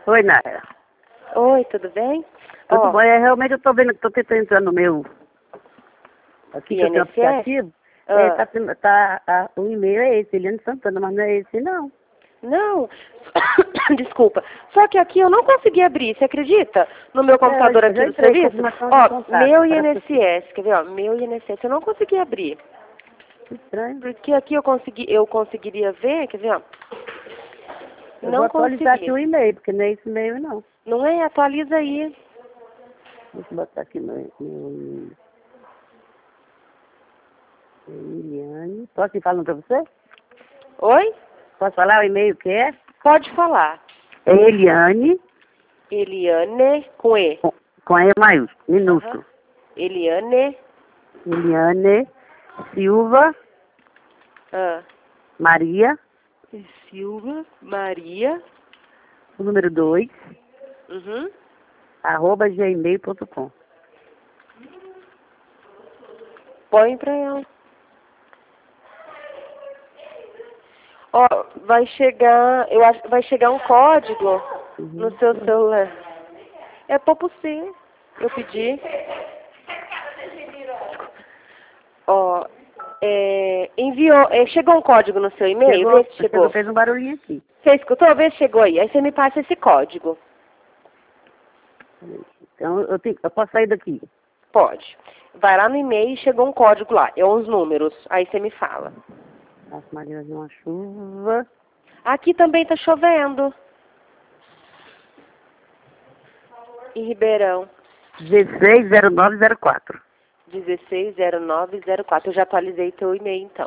Oi, Nara. Oi, tudo bem? Tudo Ó, bom? Realmente eu tô vendo que tô tentando entrar no meu... Aqui que eu tenho um INSS? aplicativo. Ah, O e-mail é esse, Eliane Santana, mas não é esse, não. não, desculpa. Só que aqui eu não consegui abrir, você acredita? No meu computador Eu já aqui do entrei, serviço? confirmação de Ó, contato. meu Parece que INSS, quer ver, ó, meu INSS, eu não consegui abrir. que estranho. Porque aqui eu conseguiria ver, quer ver, ó. Eu vou Não atualizar aqui consegui. o e-mail, porque não é esse e-mail, não. Não é? Atualiza aí. Deixa eu botar aqui no e-mail. Eliane. Posso ir falando pra você? Oi? Posso falar o e-mail que é? Pode falar. É Eliane, Eliane com E. com E maiúsculo, Aham. minúsculo. Eliane. Eliane Silva Ah. Maria, Silva Maria. o número 2, Uhum. @gmail.com. Põe pra ela. Ó, vai chegar, eu acho que vai chegar um código no Uhum. seu celular. É pra você. Eu pedi. Ó, enviou, chegou um código no seu e-mail? Vê se Chegou, chegou. fez um barulhinho aqui. Você escutou? Vê se chegou aí. Aí você me passa esse código. Então, eu posso sair daqui. Pode. Vai lá no e-mail e chegou um código lá. É uns números. Aí você me fala. Nossa, Maria, de uma chuva. Aqui também tá chovendo. Em Ribeirão. 160904. 160904. Eu já atualizei teu e-mail, então.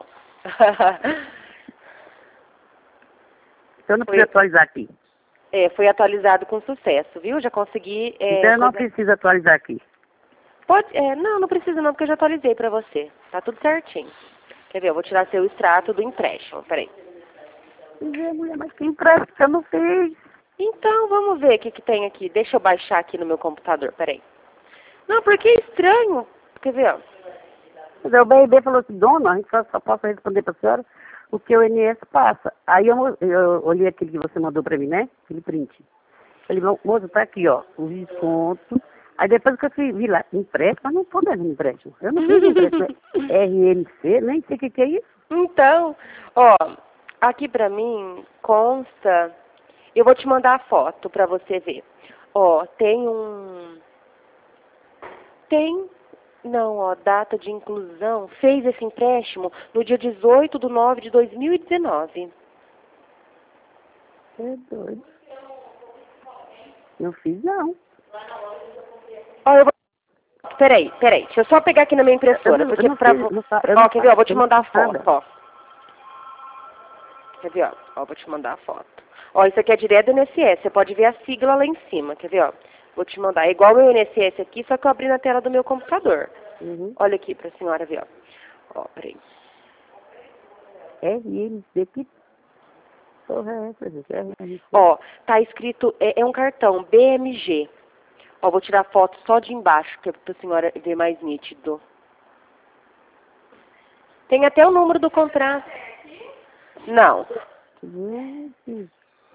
Então, eu não preciso atualizar aqui. Foi atualizado com sucesso, viu? Já consegui... Então, eu não preciso atualizar aqui. Pode, não precisa não, porque eu já atualizei pra você. Tá tudo certinho. Quer ver? Eu vou tirar seu extrato do empréstimo. Peraí. Mulher, mas que empréstimo que eu não fiz? Então, vamos ver o que tem aqui. Deixa eu baixar aqui no meu computador. Peraí. Não, porque é estranho. Quer ver, ó? O BRB falou assim, dona, a gente só posso responder para a senhora o que o INSS passa. Aí eu olhei aquele que você mandou para mim, né? Aquele print. Falei, moço, tá aqui, ó, o desconto. Aí depois que eu vi lá, empréstimo, mas não tô devendo empréstimo. Eu não fiz empréstimo, é RNC, nem sei o que é isso. Então, ó, aqui pra mim consta... Eu vou te mandar a foto pra você ver. Ó, Não, ó, data de inclusão. Fez esse empréstimo no dia 18/9/2019. É doido. Não fiz, não. Ó, eu vou... Peraí. Deixa eu só pegar aqui na minha impressora. Eu Porque não pra... fiz, eu não faço, Ó, quer ver? Ó, vou te eu não mandar a fiz nada. foto, ó. Quer ver, ó? Ó, vou te mandar a foto. Ó, isso aqui é direto do INSS. Você pode ver a sigla lá em cima. Quer ver, ó? Vou te mandar. É igual o meu INSS aqui, só que eu abri na tela do meu computador. Uhum. Olha aqui pra senhora ver, ó. Ó, peraí. RNC, que porra é essa, gente? RNC. Ó, tá escrito, é um cartão, BMG. Ó, vou tirar foto só de embaixo, que é pra senhora ver mais nítido. Tem até o número do contrato. Não. Gente.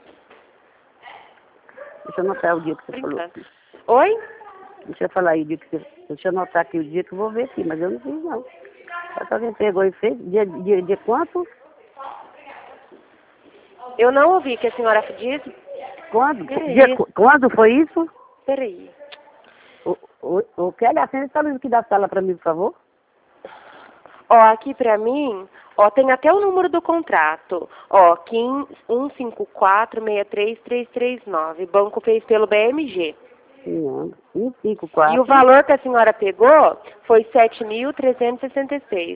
Deixa eu anotar o dia que você falou. Brincando. Oi? Deixa eu falar aí o dia que você... Deixa eu anotar aqui o dia que eu vou ver aqui, mas eu não fiz, não. Só que alguém pegou e fez. Dia quanto? Eu não ouvi o que a senhora disse. Quando? Peraí. Quando foi isso? Peraí. O Kelly, acende essa luz aqui da sala para mim, por favor. Ó, aqui pra mim, ó, tem até o número do contrato. Ó, 154-63339. Banco fez pelo BMG. Não, E 154. o valor que a senhora pegou foi 7.366.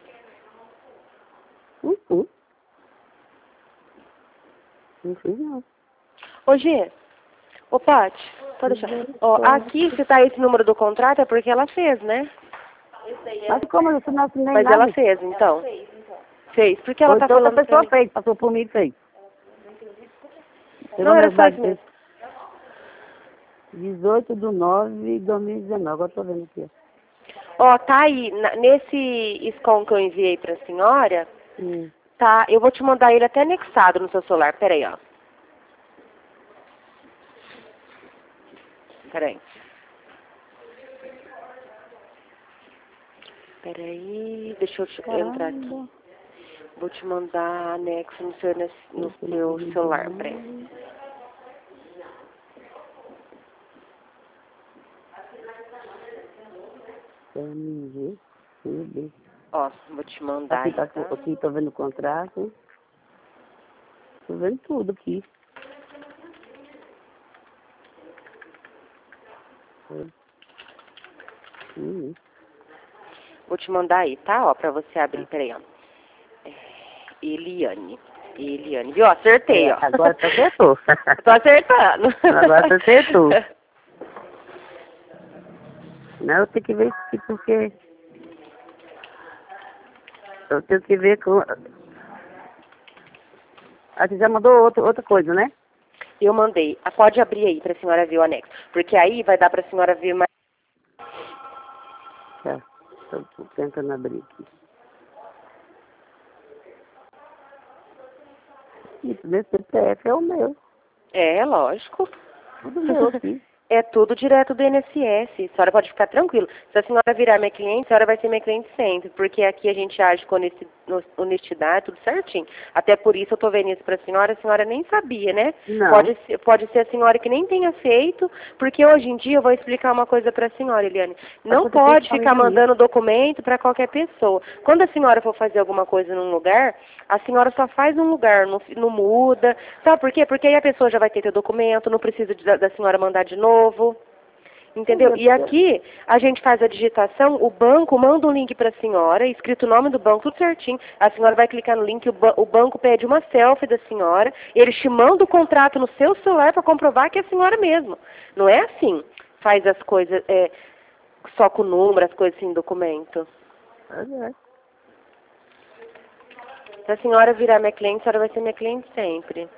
Uhum. Não fiz, não. Ô, Gê. Ô, Paty, pode deixar. Ó, aqui, se tá esse número do contrato, é porque ela fez, né? Mas como eu não assinei Mas nada? ela fez, então. Fez. Porque ela Ou tá então outra falando pra pessoa mim. fez, passou por mim e fez. Não, era só isso mesmo. 18/9/2019, agora tô vendo aqui. Ó, tá aí, nesse SCOM que eu enviei pra senhora, tá, eu vou te mandar ele até anexado no seu celular. Peraí, ó. Peraí. Peraí, deixa eu entrar aqui. Vou te mandar anexo no seu celular, peraí. Ó, vou te mandar Aqui, aí, tá, tá? aqui tô vendo o contrato. Tô vendo tudo aqui. Vou te mandar aí, tá? Ó, pra você abrir, peraí, ó. Eliane, viu? Acertei, ó. Agora tu acertou. Tô acertando. Agora tu acertou. Não, eu tenho que ver isso aqui porque... Eu tenho que ver com... Ah, você já mandou outra coisa, né? Eu mandei. Pode abrir aí pra senhora ver o anexo. Porque aí vai dar pra senhora ver mais. Tá. Tô tentando abrir aqui. Isso, desse CPF é o meu. É, lógico. Tudo meu aqui. É tudo direto do INSS. A senhora pode ficar tranquila. Se a senhora virar minha cliente, a senhora vai ser minha cliente sempre. Porque aqui a gente age com honestidade, tudo certinho. Até por isso eu tô vendo isso pra senhora. A senhora nem sabia, né? Não. Pode ser a senhora que nem tenha feito. Porque hoje em dia eu vou explicar uma coisa pra senhora, Eliane. Não pode ficar mandando documento pra qualquer pessoa. Quando a senhora for fazer alguma coisa num lugar, a senhora só faz num lugar, não muda. Sabe por quê? Porque aí a pessoa já vai ter teu documento, não precisa da senhora mandar de novo. Entendeu? E aqui a gente faz a digitação, o banco manda um link para a senhora, escrito o nome do banco, tudo certinho. A senhora vai clicar no link, o banco pede uma selfie da senhora, eles te mandam o contrato no seu celular para comprovar que é a senhora mesmo. Não é assim, faz as coisas só com número, as coisas assim, documento. Se a senhora virar minha cliente, a senhora vai ser minha cliente sempre.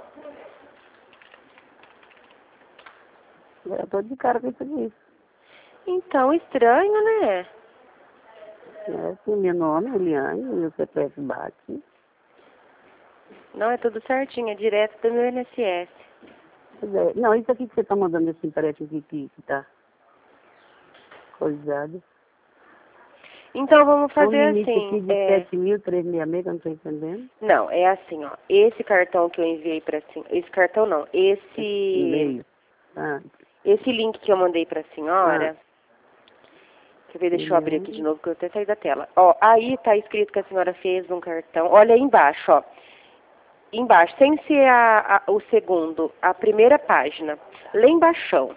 Eu tô de cara com isso aqui. Então, estranho, né? É, assim, meu nome é Eliane, meu CPF bate. Não, é tudo certinho, é direto do meu INSS. Não, isso aqui que você tá mandando esse empréstimo aqui que tá coisado. Então vamos fazer um limite assim. aqui de 7.366, que eu não tô entendendo. Não, é assim, ó. Esse cartão que eu enviei pra senhora. Esse cartão não. E-mail. Esse link que eu mandei pra senhora. Quer ver, deixa eu abrir aqui de novo, que eu até saí da tela. Ó, aí tá escrito que a senhora fez um cartão. Olha aí embaixo, ó. Embaixo, sem ser o segundo, a primeira página. Lá embaixo.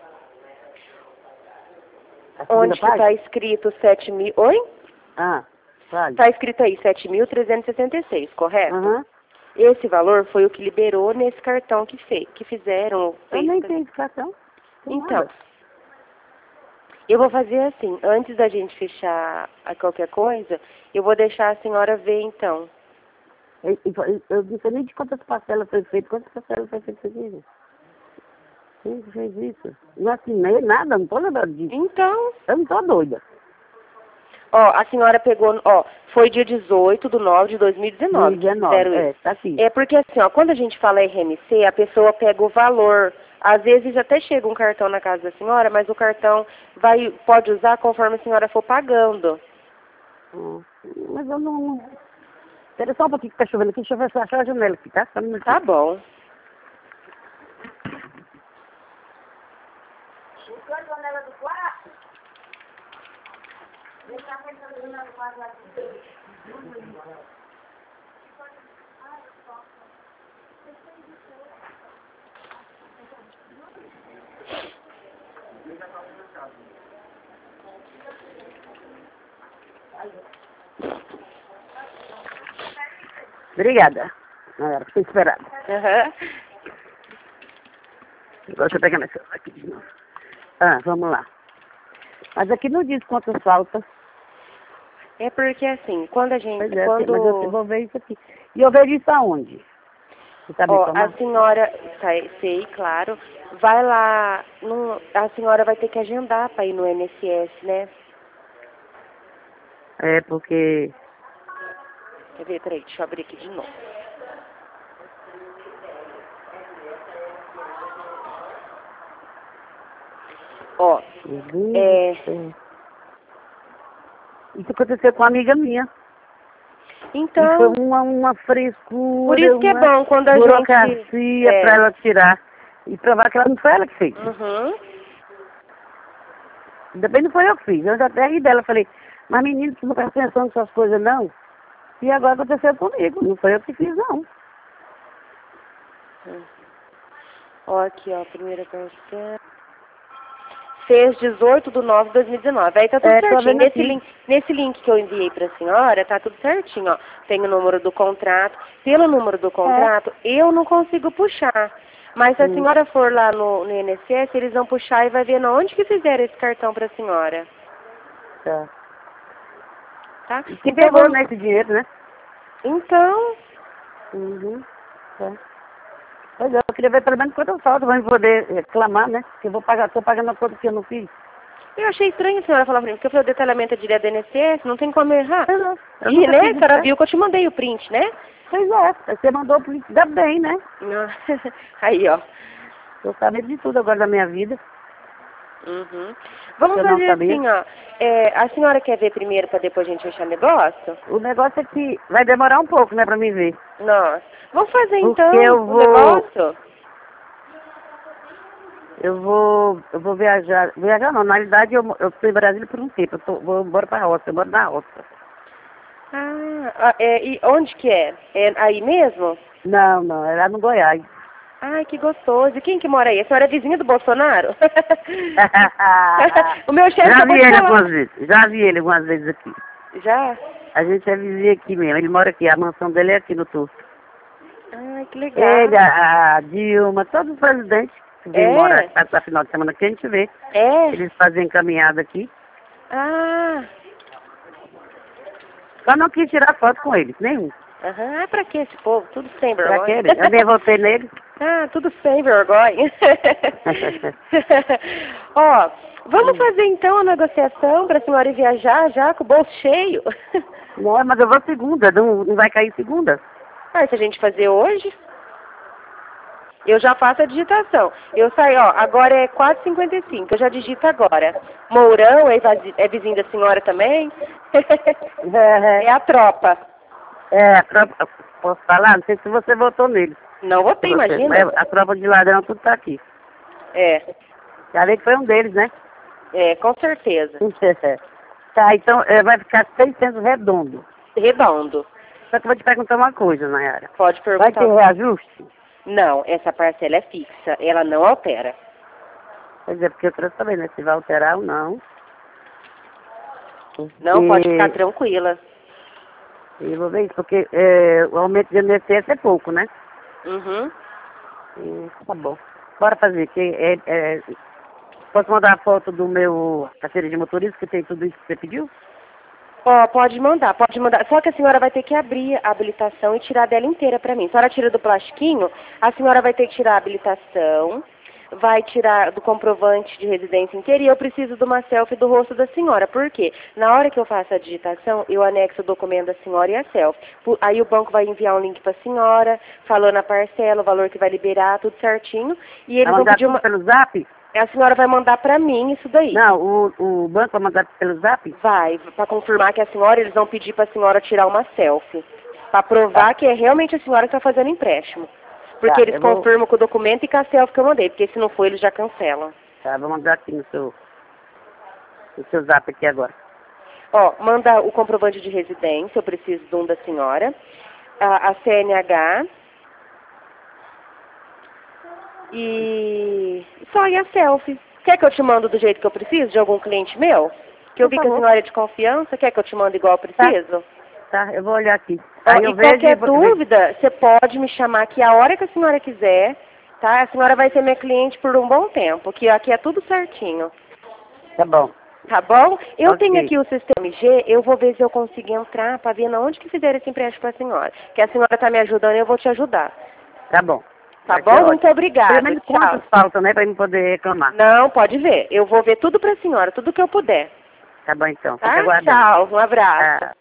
Onde que tá escrito 7.000... Oi? Vale. Tá escrito aí 7.366, correto? Aham. Esse valor foi o que liberou nesse cartão que fizeram. Eu nem tenho esse cartão. Então, eu vou fazer assim, antes da gente fechar qualquer coisa, eu vou deixar a senhora ver então. Eu não sei nem de quantas parcelas foi feito. Quantas parcelas foi feito aqui? Quem fez isso? Não assinei nada, não tô lembrando disso. Então. Eu não tô doida. Ó, a senhora pegou, ó, foi dia 18/9/2019 que fizeram isso. Tá aqui. É porque assim, ó, quando a gente fala RMC, a pessoa pega o valor. Às vezes até chega um cartão na casa da senhora, mas o cartão pode usar conforme a senhora for pagando. Mas eu não... Espera só um pouquinho que tá chovendo aqui, deixa eu fechar a janela aqui, tá? Tá bom. Fechou a janela do quarto? Deixa a janela do quarto lá. Obrigada. Era pra você esperar. Aham. Agora deixa eu pegar meu celular aqui de novo. Vamos lá. Mas aqui não diz quantas faltas. É porque assim, quando a gente... Pois é, mas eu vou ver isso aqui. E eu vejo isso aonde? Você sabe informar? A senhora, sei, claro, vai lá, a senhora vai ter que agendar para ir no INSS, né? É, porque... Quer ver? Peraí, deixa eu abrir aqui de novo. Ó, Isso aconteceu com uma amiga minha. então, E foi uma frescura, por isso que é bom quando a burocracia gente... para ela tirar. E provar que ela não foi ela que fez. Uhum. Ainda bem não foi eu que fiz. Eu já até ri dela, falei, mas menino, tu não presta atenção nessas coisas não? E agora aconteceu comigo, não foi eu que fiz não. Ó, aqui, ó, primeira parcela. Fez 18/9/2019. Aí tá tudo certinho. Nesse link que eu enviei pra senhora, tá tudo certinho, ó. Tem o número do contrato. Pelo número do contrato, eu não consigo puxar. Mas se a senhora for lá no INSS, eles vão puxar e vai ver onde que fizeram esse cartão pra senhora. Tá. Tá? E Então, pegou nesse dinheiro, né? Então... Tá. Pois é, eu queria ver pelo menos quanto falta pra eu poder reclamar, né? Porque eu tô pagando a conta que eu não fiz. Eu achei estranho a senhora falar pra mim, porque eu falei, o detalhamento é direto do INSS, não tem como errar. Eu E, nunca né, fiz a senhora isso, viu que eu te mandei o print, né? Pois é, você mandou o print, dá bem, né? Aí, ó. Tô sabendo de tudo agora da minha vida. Uhum. Vamos Eu não fazer sabia. assim, ó. A senhora quer ver primeiro pra depois a gente fechar negócio? O negócio é que vai demorar um pouco, né, pra mim ver. Nossa. Vamos fazer Porque então o negócio? Eu vou viajar. Viajar não, na realidade eu tô em Brasília por um tempo. Vou embora pra roça, eu moro na roça. E onde que é? É aí mesmo? Não, é lá no Goiás. Ai, que gostoso. E quem que mora aí? A senhora é vizinha do Bolsonaro? O meu chefe Já acabou vi de ele falar. algumas vezes. Já vi ele algumas vezes aqui. Já? A gente é vizinho aqui mesmo. Ele mora aqui. A mansão dele é aqui no Turco. Ai, que legal. Ele, a Dilma, todos os presidentes que vêm morar passar final de semana aqui, a gente vê. Eles fazem caminhada aqui. Só não quis tirar foto com eles, nenhum. Aham, pra que esse povo? Tudo sem Pra vergonha. que? Eu nem votei nele. Tudo sem vergonha. Ó, vamos fazer então a negociação pra senhora ir viajar já com o bolso cheio? Não, mas eu vou segunda, não vai cair segunda. Se a gente fazer hoje, eu já faço a digitação. Eu saio, ó, agora é 4h55, eu já digito agora. Mourão é vizinho da senhora também? É a tropa. A tropa, posso falar? Não sei se você votou nele. Não votei, imagina. Mas a tropa de ladrão tudo tá aqui. Já vi que foi um deles, né? Com certeza. Tá, então vai ficar 600 redondo. Redondo. Só que eu vou te perguntar uma coisa, Nayara. Pode perguntar. Vai ter reajuste? Não, essa parcela é fixa, ela não altera. Pois é, porque eu quero saber, né, se vai alterar ou não. Não, pode ficar tranquila. Eu vou ver isso, porque o aumento de INSS é pouco, né? Tá bom. Bora fazer, posso mandar a foto do meu carteira de motorista, que tem tudo isso que você pediu? Pode mandar, pode mandar. Só que a senhora vai ter que abrir a habilitação e tirar dela inteira pra mim. A senhora tira do plastiquinho, a senhora vai ter que tirar a habilitação, vai tirar do comprovante de residência inteira e eu preciso de uma selfie do rosto da senhora. Por quê? Na hora que eu faço a digitação, eu anexo o documento da senhora e a selfie. Aí o banco vai enviar um link pra senhora, falando a parcela, o valor que vai liberar, tudo certinho. E eles vão pedir pelo Zap? A senhora vai mandar pra mim isso daí. Não, o banco vai mandar pelo Zap? Vai, pra confirmar que é a senhora, eles vão pedir pra senhora tirar uma selfie. Pra provar que é realmente a senhora que tá fazendo empréstimo. Porque eles confirmam com o documento e com a selfie que eu mandei, porque se não for, eles já cancelam. Tá, vou mandar aqui no seu Zap aqui agora. Manda o comprovante de residência, eu preciso de um da senhora. A CNH. E a selfie. Quer que eu te mando do jeito que eu preciso, de algum cliente meu? Que eu vi que a senhora é de confiança, quer que eu te mando igual eu preciso? Tá, eu vou olhar aqui. E qualquer dúvida, você pode me chamar aqui a hora que a senhora quiser, tá? A senhora vai ser minha cliente por um bom tempo, que aqui é tudo certinho. Tá bom. Tá bom? Eu tenho aqui o sistema IG, eu vou ver se eu consigo entrar para ver onde que fizeram esse empréstimo para a senhora. Que a senhora tá me ajudando, eu vou te ajudar. Tá bom. Tá bom? Muito obrigada. Pelo menos quantas faltam, né, pra eu poder reclamar. Não, pode ver. Eu vou ver tudo pra senhora, tudo que eu puder. Tá bom, então. Tá? Tchau, um abraço.